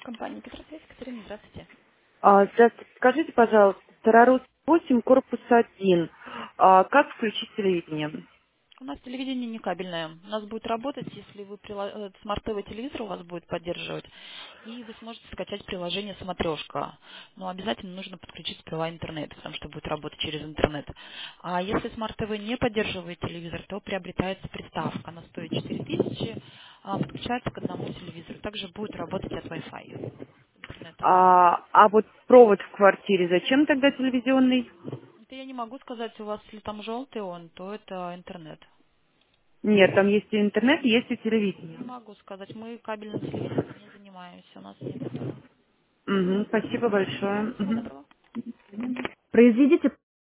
Компания Петросвязь, Екатерина, здравствуйте. Здравствуйте. Скажите, пожалуйста, Старорус 8, корпус 1. Как включить телевидение? У нас телевидение не кабельное. У нас будет работать, если вы смарт-ТВ телевизор у вас будет поддерживать, и вы сможете скачать приложение «Смотрешка». Но обязательно нужно подключить сперва интернет, потому что будет работать через интернет. А если смарт-ТВ не поддерживает телевизор, то приобретается приставка. Она стоит 4000, подключается к одному телевизору. Также будет работать от Wi-Fi интернета. А вот провод в квартире, зачем тогда телевизионный? Это я не могу сказать, у вас, если там желтый он, то это интернет. Нет, там есть и интернет, есть и Не телевидение. могу сказать. Мы кабельным телевидением не занимаемся. У нас нет этого. Спасибо большое. Всего доброго. Произведите